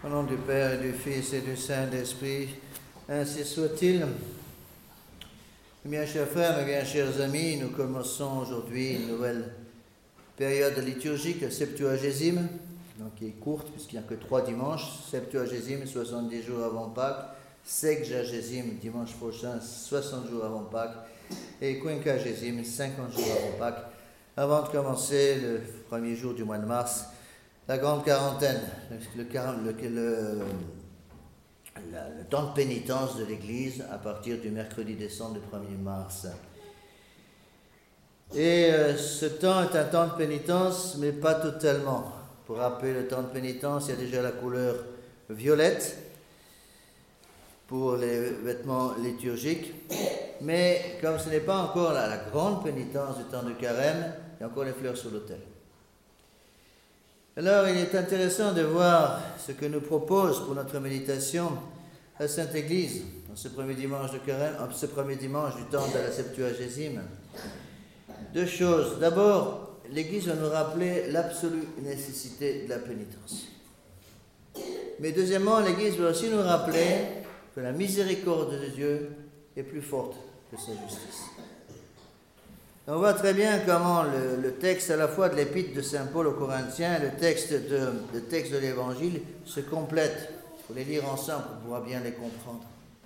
Au nom du Père et du Fils et du Saint-Esprit, ainsi soit-il. Bien chers frères, mes bien chers amis, nous commençons aujourd'hui une nouvelle période liturgique, la Septuagésime, donc qui est courte puisqu'il n'y a que 3 dimanches. Septuagésime, 70 jours avant Pâques. Sexagésime, dimanche prochain, 60 jours avant Pâques. Et Quinquagésime, 50 jours avant Pâques. Avant de commencer le premier jour du mois de mars, la grande quarantaine, le temps de pénitence de l'Église à partir du mercredi décembre du 1er mars. Et ce temps est un temps de pénitence, mais pas totalement. Pour rappeler le temps de pénitence, il y a déjà la couleur violette pour les vêtements liturgiques. Mais comme ce n'est pas encore la grande pénitence du temps de carême, il y a encore les fleurs sur l'autel. Alors, il est intéressant de voir ce que nous propose pour notre méditation la Sainte Église en ce premier dimanche de carême, en ce premier dimanche du temps de la Septuagésime. 2 choses. D'abord, l'Église va nous rappeler l'absolue nécessité de la pénitence. Mais deuxièmement, l'Église va aussi nous rappeler que la miséricorde de Dieu est plus forte que sa justice. On voit très bien comment le texte à la fois de l'épître de Saint Paul aux Corinthiens et le texte de l'Évangile se complètent. Il faut les lire ensemble pour pouvoir bien les comprendre.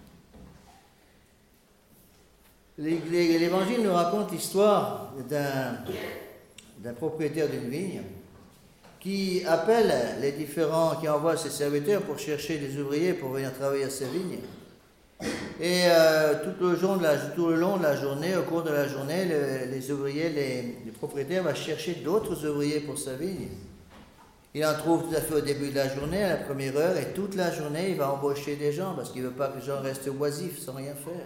L'Évangile nous raconte l'histoire d'un propriétaire d'une vigne qui appelle qui envoie ses serviteurs pour chercher des ouvriers pour venir travailler à sa vigne. Et tout le long de la journée, au cours de la journée, les ouvriers, les propriétaires vont chercher d'autres ouvriers pour sa vigne. Il en trouve tout à fait au début de la journée, à la première heure, et toute la journée, il va embaucher des gens parce qu'il ne veut pas que les gens restent oisifs sans rien faire.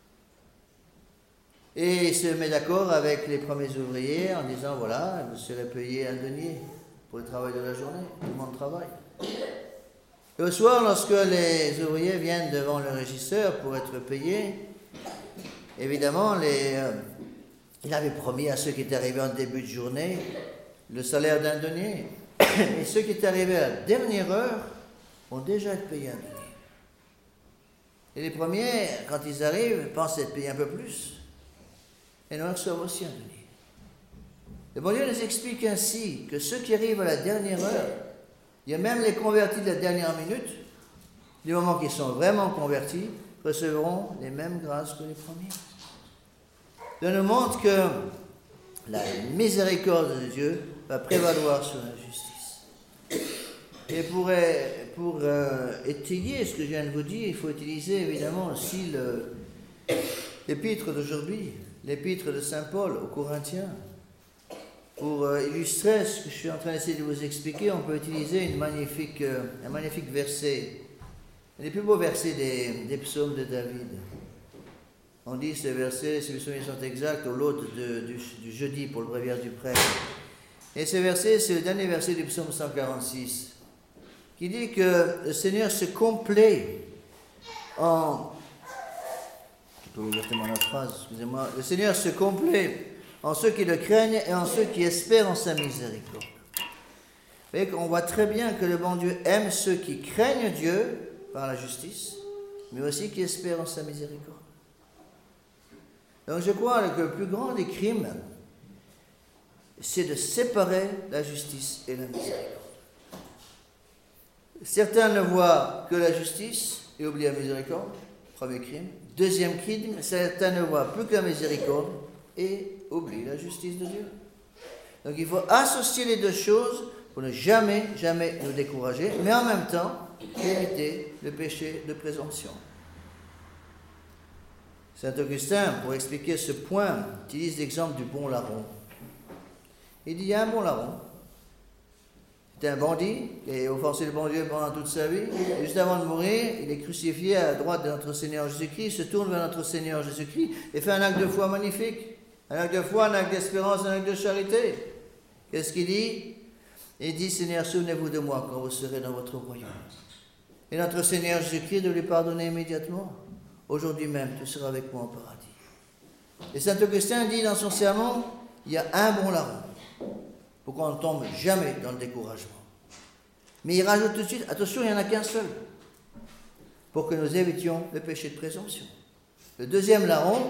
Et il se met d'accord avec les premiers ouvriers en disant, voilà, vous serez payé un denier pour le travail de la journée. Tout le monde travaille. Et au soir, lorsque les ouvriers viennent devant le régisseur pour être payés, évidemment, il avait promis à ceux qui étaient arrivés en début de journée le salaire d'un denier. Et ceux qui étaient arrivés à la dernière heure ont déjà été payés un denier. Et les premiers, quand ils arrivent, pensent être payés un peu plus. Et nous reçoivent aussi un denier. Le bon Dieu nous explique ainsi que ceux qui arrivent à la dernière heure, il y a même les convertis de la dernière minute, du moment qu'ils sont vraiment convertis, recevront les mêmes grâces que les premiers. Ça nous montre que la miséricorde de Dieu va prévaloir sur l'injustice. Et pour étayer ce que je viens de vous dire, il faut utiliser évidemment aussi l'épître d'aujourd'hui, l'épître de Saint Paul aux Corinthiens. Pour illustrer ce que je suis en train d'essayer de vous expliquer, on peut utiliser un magnifique verset, un des plus beaux versets des psaumes de David. On dit ces versets, ces psaumes sont exacts au lot du jeudi pour le bréviaire du prêtre. Et ce verset, c'est le dernier verset du psaume 146, qui dit que le Seigneur se complaît en... Je peux vous lire la phrase, excusez-moi. Le Seigneur se complaît en ceux qui le craignent et en ceux qui espèrent en sa miséricorde. Vous voyez qu'on voit très bien que le bon Dieu aime ceux qui craignent Dieu par la justice, mais aussi qui espèrent en sa miséricorde. Donc je crois que le plus grand des crimes, c'est de séparer la justice et la miséricorde. Certains ne voient que la justice et oublient la miséricorde, premier crime. Deuxième crime, certains ne voient plus que la miséricorde et oublient la justice de Dieu. Donc il faut associer les 2 choses pour ne jamais nous décourager, mais en même temps éviter le péché de présomption. Saint Augustin, pour expliquer ce point, utilise l'exemple du bon larron. Il dit, il y a un bon larron. C'était un bandit qui a offensé le bon Dieu pendant toute sa vie. Et juste avant de mourir, il est crucifié à la droite de notre Seigneur Jésus-Christ, il se tourne vers notre Seigneur Jésus-Christ et fait un acte de foi magnifique. Un acte de foi, un acte d'espérance, un acte de charité. Qu'est-ce qu'il dit? Il dit, Seigneur, souvenez-vous de moi quand vous serez dans votre royaume. Et notre Seigneur Jésus-Christ de lui pardonner immédiatement. Aujourd'hui même, tu seras avec moi au paradis. Et Saint Augustin dit dans son sermon, il y a un bon larron pour qu'on ne tombe jamais dans le découragement. Mais il rajoute tout de suite, attention, il n'y en a qu'un seul, pour que nous évitions le péché de présomption. Le deuxième larron,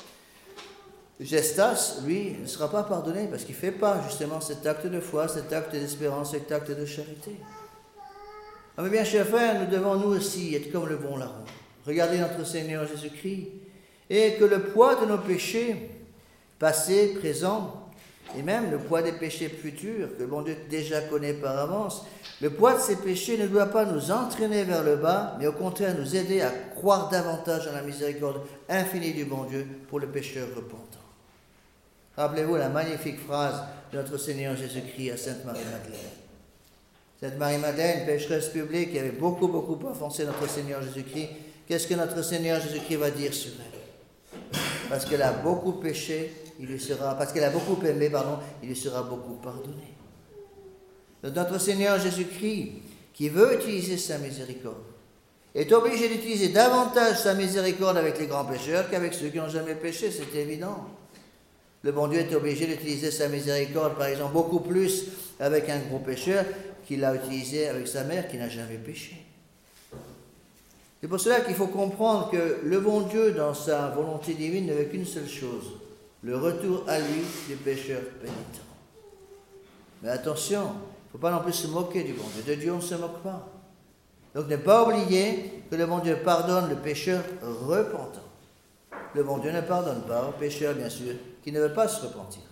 Gestas, lui, ne sera pas pardonné parce qu'il ne fait pas justement cet acte de foi, cet acte d'espérance, cet acte de charité. Ah, mais bien, chers frères, nous devons nous aussi être comme le bon larron. Regardez notre Seigneur Jésus-Christ et que le poids de nos péchés, passés, présents, et même le poids des péchés futurs que le bon Dieu déjà connaît par avance, le poids de ces péchés ne doit pas nous entraîner vers le bas, mais au contraire nous aider à croire davantage en la miséricorde infinie du bon Dieu pour le pécheur repentant. Rappelez-vous la magnifique phrase de notre Seigneur Jésus-Christ à Sainte Marie-Madeleine. Sainte Marie-Madeleine, pécheresse publique, qui avait beaucoup offensé notre Seigneur Jésus-Christ. Qu'est-ce que notre Seigneur Jésus-Christ va dire sur elle? Parce qu'elle a beaucoup péché, parce qu'elle a beaucoup aimé, il lui sera beaucoup pardonné. Donc notre Seigneur Jésus-Christ, qui veut utiliser sa miséricorde, est obligé d'utiliser davantage sa miséricorde avec les grands pécheurs qu'avec ceux qui n'ont jamais péché, c'est évident. Le bon Dieu est obligé d'utiliser sa miséricorde, par exemple, beaucoup plus avec un gros pécheur qu'il l'a utilisé avec sa mère qui n'a jamais péché. C'est pour cela qu'il faut comprendre que le bon Dieu, dans sa volonté divine, ne veut qu'une seule chose, le retour à lui des pécheurs pénitents. Mais attention, il ne faut pas non plus se moquer du bon Dieu. De Dieu, on ne se moque pas. Donc ne pas oublier que le bon Dieu pardonne le pécheur repentant. Le bon Dieu ne pardonne pas au pécheur, bien sûr, qui ne veut pas se repentir.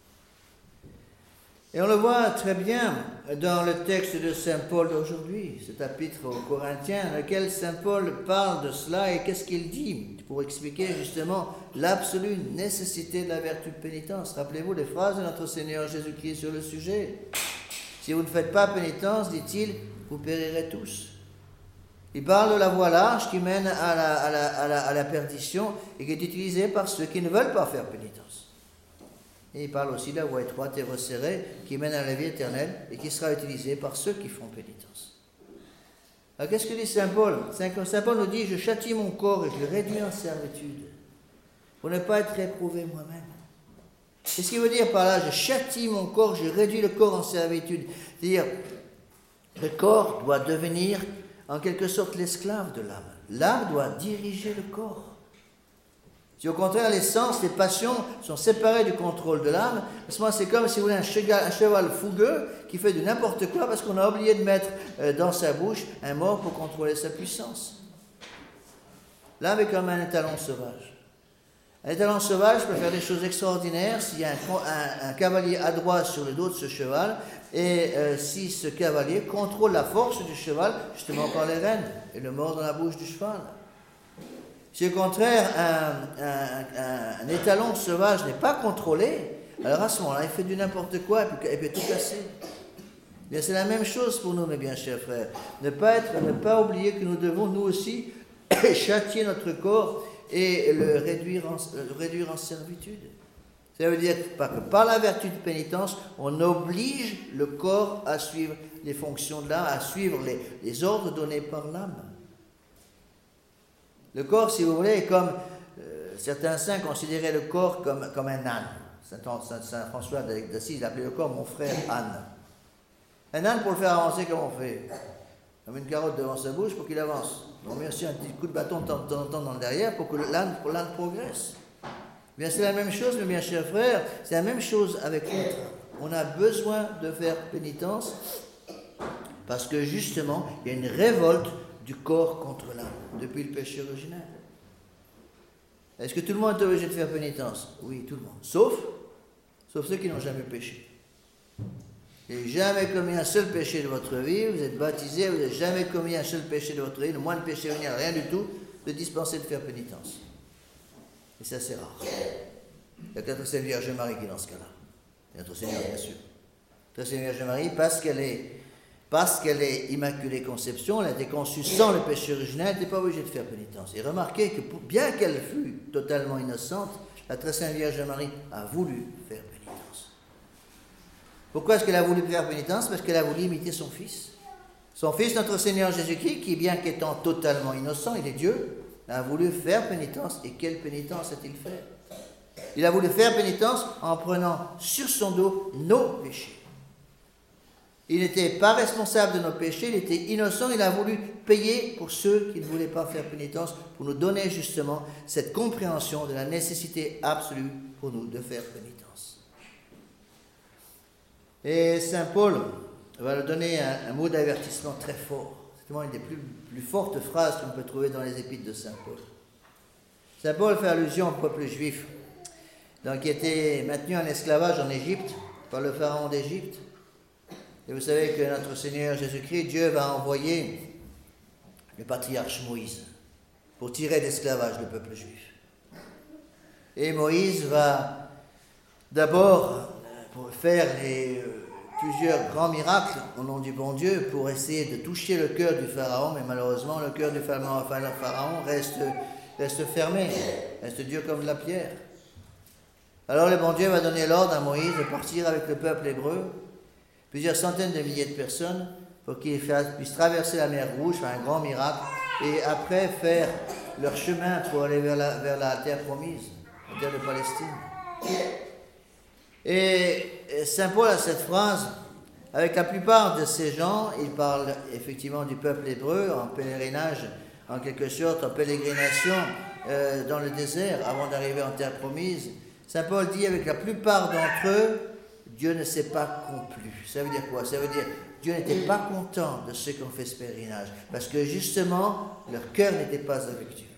Et on le voit très bien dans le texte de Saint Paul d'aujourd'hui, cet épître aux Corinthiens, dans lequel Saint Paul parle de cela et qu'est-ce qu'il dit pour expliquer justement l'absolue nécessité de la vertu de pénitence. Rappelez-vous les phrases de notre Seigneur Jésus-Christ sur le sujet. Si vous ne faites pas pénitence, dit-il, vous périrez tous. Il parle de la voie large qui mène à la perdition et qui est utilisée par ceux qui ne veulent pas faire pénitence. Et il parle aussi de la voie étroite et resserrée qui mène à la vie éternelle et qui sera utilisée par ceux qui font pénitence. Alors qu'est-ce que dit Saint Paul? Saint Paul nous dit, je châtie mon corps et je le réduis en servitude pour ne pas être éprouvé moi-même. Qu'est-ce qu'il veut dire par là? Je châtie mon corps, je réduis le corps en servitude. C'est-à-dire, le corps doit devenir en quelque sorte l'esclave de l'âme. L'âme doit diriger le corps. Si au contraire les sens, les passions sont séparés du contrôle de l'âme, à ce moment c'est comme si vous voulez un cheval fougueux qui fait du n'importe quoi parce qu'on a oublié de mettre dans sa bouche un mort pour contrôler sa puissance. L'âme est comme un étalon sauvage. Un étalon sauvage peut faire des choses extraordinaires s'il y a un cavalier adroit sur le dos de ce cheval et si ce cavalier contrôle la force du cheval justement par les rênes et le mord dans la bouche du cheval. Si au contraire un étalon sauvage n'est pas contrôlé, alors à ce moment-là il fait du n'importe quoi et peut tout casser. Bien, c'est la même chose pour nous, mes bien chers frères. Ne pas oublier que nous devons nous aussi châtier notre corps et le réduire en servitude. Ça veut dire que par la vertu de pénitence, on oblige le corps à suivre les fonctions de l'âme, à suivre les ordres donnés par l'âme. Le corps, si vous voulez, est comme certains saints considéraient le corps comme un âne. Saint François d'Assise appelait le corps mon frère âne. Un âne, pour le faire avancer, comment on fait? On met une carotte devant sa bouche pour qu'il avance. On met aussi un petit coup de bâton de temps en temps dans le derrière pour que l'âne progresse. Bien, c'est la même chose, mes bien chers frères, c'est la même chose avec l'autre. On a besoin de faire pénitence parce que justement, il y a une révolte du corps contre l'âme depuis le péché originel. Est-ce que tout le monde est obligé de faire pénitence? Oui, tout le monde. Sauf ceux qui n'ont jamais péché. Vous n'avez jamais commis un seul péché de votre vie, vous êtes baptisé, vous n'avez jamais commis un seul péché de votre vie, le moindre péché originel, rien du tout, vous êtes dispensé de faire pénitence. Et ça, c'est rare. Il n'y a que notre Seigneur Vierge Marie qui est dans ce cas-là. Et notre Seigneur, bien sûr. Notre Seigneur Vierge Marie, parce qu'elle est Immaculée Conception, elle a été conçue sans le péché originel, elle n'était pas obligée de faire pénitence. Et remarquez que bien qu'elle fût totalement innocente, la très Sainte Vierge Marie a voulu faire pénitence. Pourquoi est-ce qu'elle a voulu faire pénitence? Parce qu'elle a voulu imiter son Fils. Son Fils, notre Seigneur Jésus-Christ, qui bien qu'étant totalement innocent, il est Dieu, a voulu faire pénitence. Et quelle pénitence a-t-il fait? Il a voulu faire pénitence en prenant sur son dos nos péchés. Il n'était pas responsable de nos péchés, il était innocent, il a voulu payer pour ceux qui ne voulaient pas faire pénitence, pour nous donner justement cette compréhension de la nécessité absolue pour nous de faire pénitence. Et Saint Paul va nous donner un mot d'avertissement très fort. C'est une des plus fortes phrases qu'on peut trouver dans les épîtres de Saint Paul. Saint Paul fait allusion au peuple juif, donc, qui était maintenu en esclavage en Égypte par le pharaon d'Égypte. Et vous savez que notre Seigneur Jésus-Christ, Dieu va envoyer le patriarche Moïse pour tirer d'esclavage le peuple juif. Et Moïse va d'abord faire plusieurs grands miracles au nom du bon Dieu pour essayer de toucher le cœur du pharaon, mais malheureusement le cœur du pharaon reste fermé, reste dur comme de la pierre. Alors le bon Dieu va donner l'ordre à Moïse de partir avec le peuple hébreu, plusieurs centaines de milliers de personnes, pour qu'ils puissent traverser la mer Rouge, faire un grand miracle, et après faire leur chemin pour aller vers la terre promise, la terre de Palestine. Et Saint Paul a cette phrase, avec la plupart de ces gens, il parle effectivement du peuple hébreu en pèlerinage, en quelque sorte, en pélégrination dans le désert avant d'arriver en terre promise. Saint Paul dit, avec la plupart d'entre eux, Dieu ne s'est pas complu. Ça veut dire quoi? Ça veut dire Dieu n'était pas content de ceux qui ont fait ce pèlerinage, parce que justement, leur cœur n'était pas avec Dieu.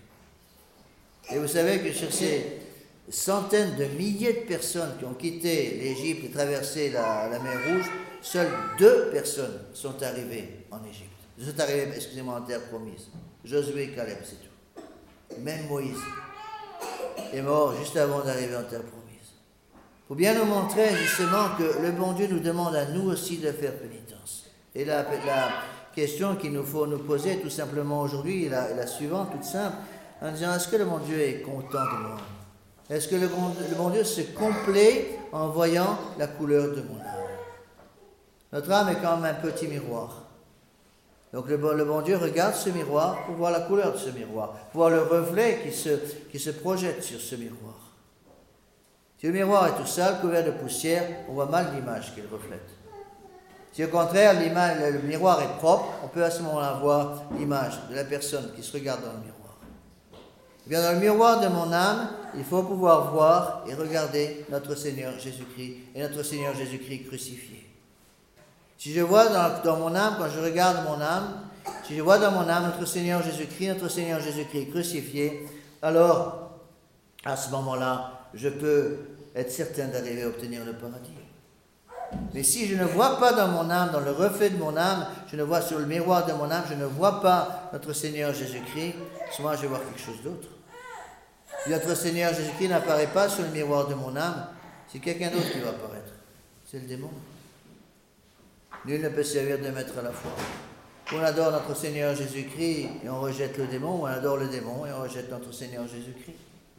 Et vous savez que sur ces centaines de milliers de personnes qui ont quitté l'Égypte et traversé la mer Rouge, seules 2 personnes sont arrivées en Égypte. Sont arrivées, en terre promise. Josué et Caleb, c'est tout. Même Moïse est mort juste avant d'arriver en terre promise. Il faut bien nous montrer justement que le bon Dieu nous demande à nous aussi de faire pénitence. Et la question qu'il nous faut nous poser tout simplement aujourd'hui est la suivante, toute simple, en disant, est-ce que le bon Dieu est content de moi? Est-ce que le bon Dieu se complaît en voyant la couleur de mon âme? Notre âme est comme un petit miroir. Donc le bon Dieu regarde ce miroir pour voir la couleur de ce miroir, pour voir le reflet qui se projette sur ce miroir. Si le miroir est tout sale, couvert de poussière, on voit mal l'image qu'il reflète. Si au contraire le miroir est propre, on peut à ce moment-là voir l'image de la personne qui se regarde dans le miroir. Et bien dans le miroir de mon âme, il faut pouvoir voir et regarder notre Seigneur Jésus-Christ et notre Seigneur Jésus-Christ crucifié. Si je vois dans mon âme, quand je regarde mon âme, si je vois dans mon âme notre Seigneur Jésus-Christ crucifié, alors à ce moment-là, je peux être certain d'arriver à obtenir le paradis. Mais si je ne vois pas dans mon âme, dans le reflet de mon âme, je ne vois sur le miroir de mon âme, je ne vois pas notre Seigneur Jésus-Christ, à ce moment-là, je vais voir quelque chose d'autre. Si notre Seigneur Jésus-Christ n'apparaît pas sur le miroir de mon âme, c'est quelqu'un d'autre qui va apparaître. C'est le démon. Nul ne peut servir de maître à la fois. On adore notre Seigneur Jésus-Christ et on rejette le démon, ou on adore le démon et on rejette notre Seigneur Jésus-Christ.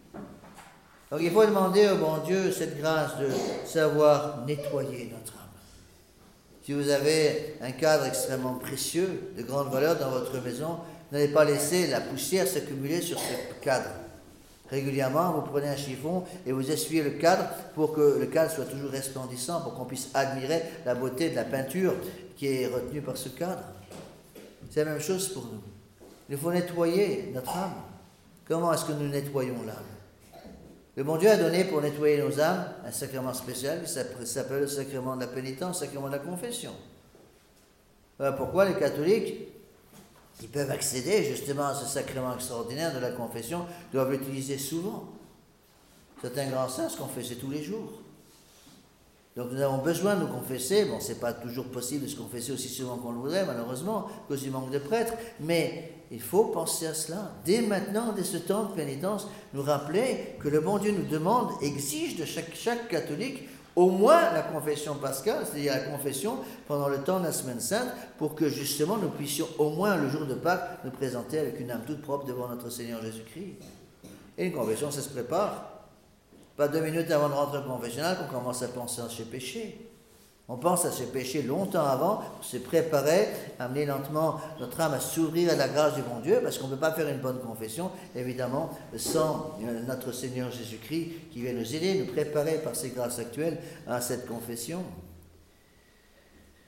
Donc il faut demander au bon Dieu cette grâce de savoir nettoyer notre âme. Si vous avez un cadre extrêmement précieux, de grande valeur dans votre maison, n'allez pas laisser la poussière s'accumuler sur ce cadre. Régulièrement, vous prenez un chiffon et vous essuyez le cadre pour que le cadre soit toujours resplendissant, pour qu'on puisse admirer la beauté de la peinture qui est retenue par ce cadre. C'est la même chose pour nous. Il faut nettoyer notre âme. Comment est-ce que nous nettoyons l'âme? Le bon Dieu a donné pour nettoyer nos âmes un sacrement spécial qui s'appelle le sacrement de la pénitence, le sacrement de la confession. Voilà pourquoi les catholiques, ils peuvent accéder justement à ce sacrement extraordinaire de la confession, doivent l'utiliser souvent. Certains grands saints se confessaient tous les jours. Donc nous avons besoin de nous confesser. Bon, ce n'est pas toujours possible de se confesser aussi souvent qu'on le voudrait, malheureusement, à cause du manque de prêtres, mais il faut penser à cela. Dès maintenant, dès ce temps de pénitence, nous rappeler que le bon Dieu nous demande, exige de chaque catholique, au moins la confession pascale, c'est-à-dire la confession pendant le temps de la semaine sainte, pour que justement nous puissions au moins le jour de Pâques nous présenter avec une âme toute propre devant notre Seigneur Jésus-Christ. Et une confession, ça se prépare. Pas 2 minutes avant de rentrer au confessionnal qu'on commence à penser à ses péchés. On pense à ses péchés longtemps avant, pour se préparer, amener lentement notre âme à s'ouvrir à la grâce du bon Dieu, parce qu'on ne peut pas faire une bonne confession, évidemment, sans notre Seigneur Jésus-Christ qui vient nous aider, nous préparer par ses grâces actuelles à cette confession.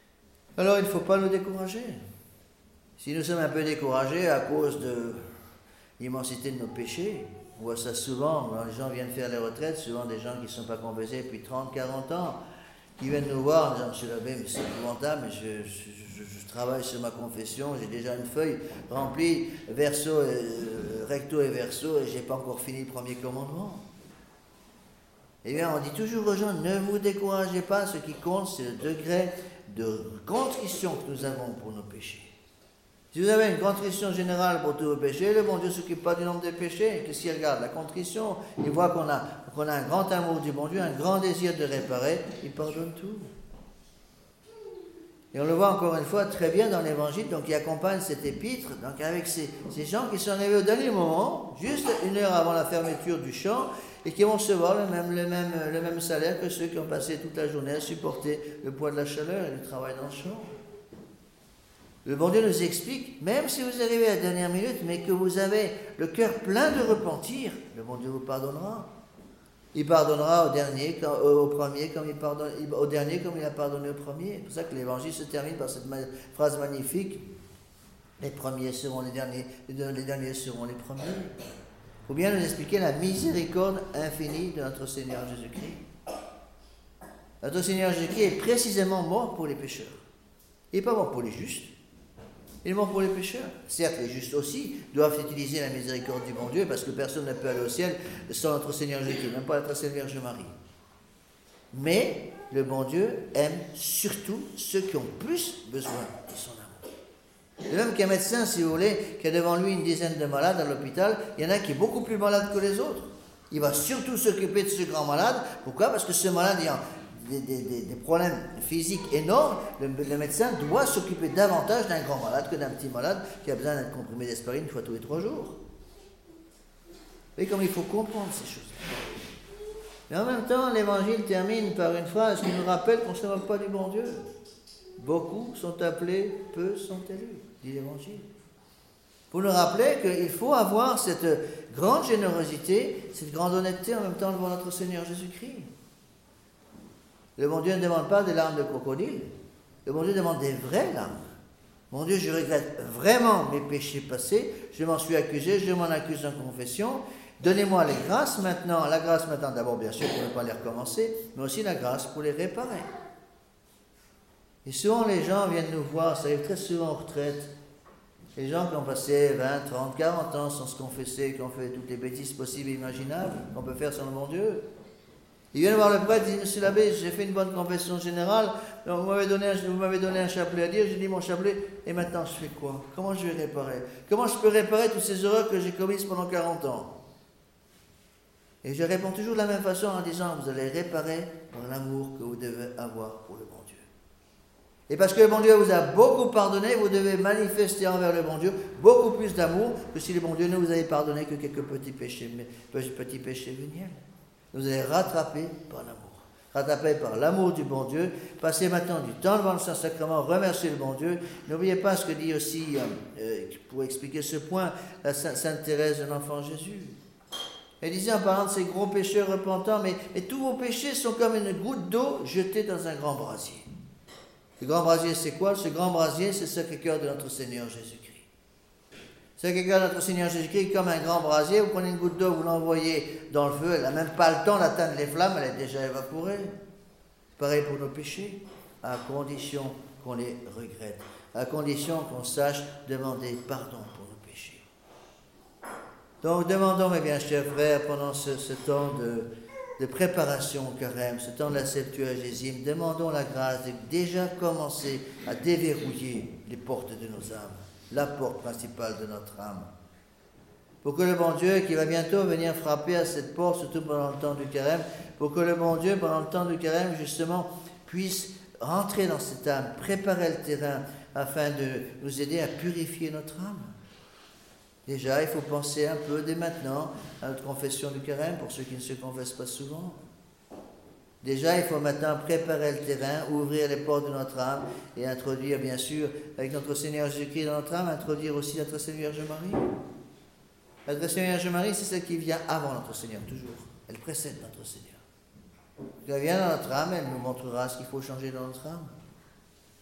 Alors il ne faut pas nous décourager. Si nous sommes un peu découragés à cause de l'immensité de nos péchés, on voit ça souvent, quand les gens viennent faire les retraites, souvent des gens qui ne sont pas confessés depuis 30, 40 ans, qui viennent nous voir en disant, Monsieur l'abbé, mais c'est épouvantable, mais je travaille sur ma confession, j'ai déjà une feuille remplie, recto et verso, et je n'ai pas encore fini le premier commandement. Eh bien, on dit toujours aux gens, ne vous découragez pas, ce qui compte, c'est le degré de contrition que nous avons pour nos péchés. Si vous avez une contrition générale pour tous vos péchés, le bon Dieu ne s'occupe pas du nombre des péchés. Qu'est-ce qu'il regarde? La contrition. Il voit qu'on a un grand amour du bon Dieu, un grand désir de réparer. Il pardonne tout. Et on le voit encore une fois très bien dans l'Évangile, donc il accompagne cet épître, donc avec ces gens qui sont arrivés au dernier moment, juste une heure avant la fermeture du champ, et qui vont recevoir le même salaire que ceux qui ont passé toute la journée à supporter le poids de la chaleur et le travail dans le champ. Le bon Dieu nous explique, même si vous arrivez à la dernière minute, mais que vous avez le cœur plein de repentir, le bon Dieu vous pardonnera. Il pardonnera au premier comme au dernier comme il a pardonné au premier. C'est pour ça que l'Évangile se termine par cette phrase magnifique, les premiers seront les derniers, les derniers seront les premiers. Il faut bien nous expliquer la miséricorde infinie de notre Seigneur Jésus-Christ. Notre Seigneur Jésus-Christ est précisément mort pour les pécheurs. Il n'est pas mort pour les justes. Il est mort pour les pécheurs. Certes, les justes aussi doivent utiliser la miséricorde du bon Dieu, parce que personne ne peut aller au ciel sans notre Seigneur Jésus, même pas la très Vierge Marie. Mais le bon Dieu aime surtout ceux qui ont plus besoin de son amour. De même qu'un médecin, si vous voulez, qui a devant lui une dizaine de malades à l'hôpital, il y en a qui est beaucoup plus malade que les autres. Il va surtout s'occuper de ce grand malade. Pourquoi? Parce que ce malade ayant des problèmes physiques énormes, le médecin doit s'occuper davantage d'un grand malade que d'un petit malade qui a besoin d'être comprimé d'aspirine une fois tous les 3 jours. Et comme il faut comprendre ces choses. Mais en même temps, l'Évangile termine par une phrase qui nous rappelle qu'on ne se moque pas du bon Dieu. Beaucoup sont appelés, peu sont élus, dit l'Évangile. Pour nous rappeler qu'il faut avoir cette grande générosité, cette grande honnêteté en même temps devant notre Seigneur Jésus-Christ. Le bon Dieu ne demande pas des larmes de crocodile. Le bon Dieu demande des vraies larmes. Mon Dieu, je regrette vraiment mes péchés passés. Je m'en suis accusé, je m'en accuse en confession. Donnez-moi les grâces maintenant. La grâce maintenant, d'abord, bien sûr, pour ne pas les recommencer, mais aussi la grâce pour les réparer. Et souvent, les gens viennent nous voir, ça arrive très souvent en retraite. Les gens qui ont passé 20, 30, 40 ans sans se confesser, qui ont fait toutes les bêtises possibles et imaginables qu'on peut faire sans le bon Dieu. Ils viennent voir le prêtre, ils disent, Monsieur l'abbé, j'ai fait une bonne confession générale, vous m'avez donné un chapelet à dire, j'ai dit mon chapelet, et maintenant je fais quoi? Comment je vais réparer? Comment je peux réparer toutes ces erreurs que j'ai commises pendant 40 ans? Et je réponds toujours de la même façon en disant, vous allez réparer par l'amour que vous devez avoir pour le bon Dieu. Et parce que le bon Dieu vous a beaucoup pardonné, vous devez manifester envers le bon Dieu beaucoup plus d'amour que si le bon Dieu ne vous avait pardonné que quelques petits péchés véniels. Vous allez rattraper par l'amour. Rattraper par l'amour du bon Dieu. Passez maintenant du temps devant le Saint-Sacrement, remerciez le bon Dieu. N'oubliez pas ce que dit aussi, pour expliquer ce point, la Sainte Thérèse de l'Enfant Jésus. Elle disait en parlant de ces gros pécheurs repentants, mais tous vos péchés sont comme une goutte d'eau jetée dans un grand brasier. Le grand brasier, c'est quoi? Ce grand brasier, c'est le Sacré-Cœur de notre Seigneur Jésus-Christ. Le Sacré-Cœur de notre Seigneur Jésus-Christ, comme un grand brasier, vous prenez une goutte d'eau, vous l'envoyez dans le feu, elle n'a même pas le temps d'atteindre les flammes, elle est déjà évaporée. Pareil pour nos péchés, à condition qu'on les regrette, à condition qu'on sache demander pardon pour nos péchés. Donc demandons, mes bien chers frères, pendant ce temps de préparation au carême, ce temps de la Septuagésime, demandons la grâce de déjà commencer à déverrouiller les portes de nos âmes, la porte principale de notre âme. Pour que le bon Dieu, qui va bientôt venir frapper à cette porte, surtout pendant le temps du carême, pour que le bon Dieu, pendant le temps du carême, justement, puisse rentrer dans cette âme, préparer le terrain, afin de nous aider à purifier notre âme. Déjà, il faut penser un peu dès maintenant à notre confession du carême, pour ceux qui ne se confessent pas souvent. Déjà, il faut maintenant préparer le terrain, ouvrir les portes de notre âme et introduire, bien sûr, avec notre Seigneur Jésus-Christ dans notre âme, introduire aussi notre Seigneur Vierge Marie. Notre Seigneur Vierge Marie, c'est celle qui vient avant notre Seigneur, toujours. Elle précède notre Seigneur. Quand elle vient dans notre âme, elle nous montrera ce qu'il faut changer dans notre âme.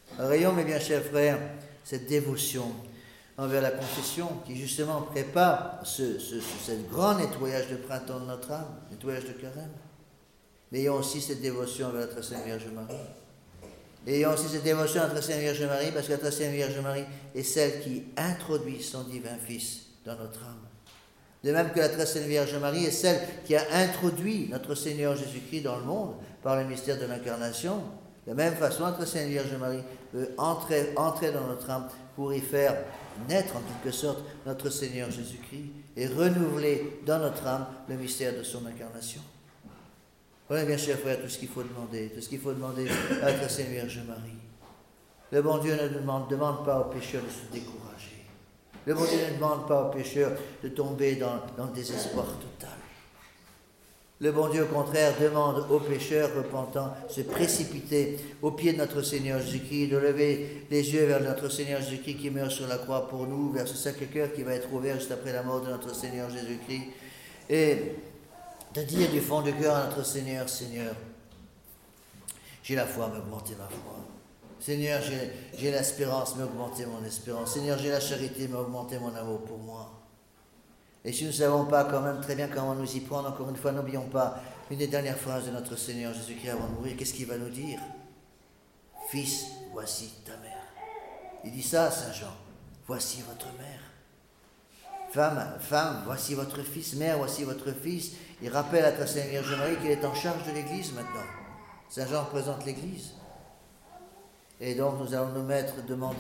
Alors, ayons, mes bien chers frères, cette dévotion envers la confession qui justement prépare ce grand nettoyage de printemps de notre âme, nettoyage de carême. Mais ayons aussi cette dévotion envers la très Sainte Vierge Marie. Ayons aussi cette dévotion à la très Sainte Vierge Marie, parce que la très Sainte Vierge Marie est celle qui introduit son divin Fils dans notre âme. De même que la très Sainte Vierge Marie est celle qui a introduit notre Seigneur Jésus-Christ dans le monde par le mystère de l'incarnation. De la même façon, la très Sainte Vierge Marie peut entrer dans notre âme pour y faire naître en quelque sorte notre Seigneur Jésus-Christ et renouveler dans notre âme le mystère de son incarnation. Voilà, bien chers frères, tout ce qu'il faut demander à la très Sainte Vierge Marie. Le bon Dieu ne demande pas aux pécheurs de se décourager. Le bon Dieu ne demande pas aux pécheurs de tomber dans le désespoir total. Le bon Dieu, au contraire, demande aux pécheurs repentants de se précipiter aux pieds de notre Seigneur Jésus-Christ, de lever les yeux vers notre Seigneur Jésus-Christ qui meurt sur la croix pour nous, vers ce Sacré-Cœur qui va être ouvert juste après la mort de notre Seigneur Jésus-Christ, et de dire du fond du cœur à notre Seigneur, Seigneur, j'ai la foi, mais augmentez ma foi. Seigneur, j'ai l'espérance, mais augmentez mon espérance. Seigneur, j'ai la charité, mais augmentez mon amour pour moi. Et si nous ne savons pas quand même très bien comment nous y prendre, encore une fois, n'oublions pas une des dernières phrases de notre Seigneur Jésus-Christ avant de mourir. Qu'est-ce qu'il va nous dire? Fils, voici ta mère. Il dit ça à Saint Jean. Voici votre mère. Femme, voici votre fils. Mère, voici votre fils. Il rappelle à la Sainte Vierge Marie qu'elle est en charge de l'Église maintenant. Saint Jean représente l'Église. Et donc nous allons mettre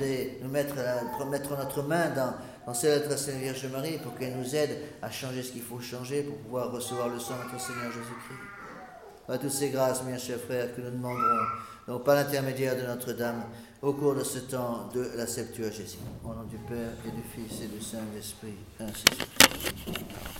notre main dans celle de la Sainte Vierge Marie pour qu'elle nous aide à changer ce qu'il faut changer pour pouvoir recevoir le sang de notre Seigneur Jésus-Christ. À toutes ces grâces, mes chers frères, que nous demanderons, donc par l'intermédiaire de Notre-Dame, au cours de ce temps de la Septuagésie. Au nom du Père et du Fils et du Saint-Esprit, ainsi soit.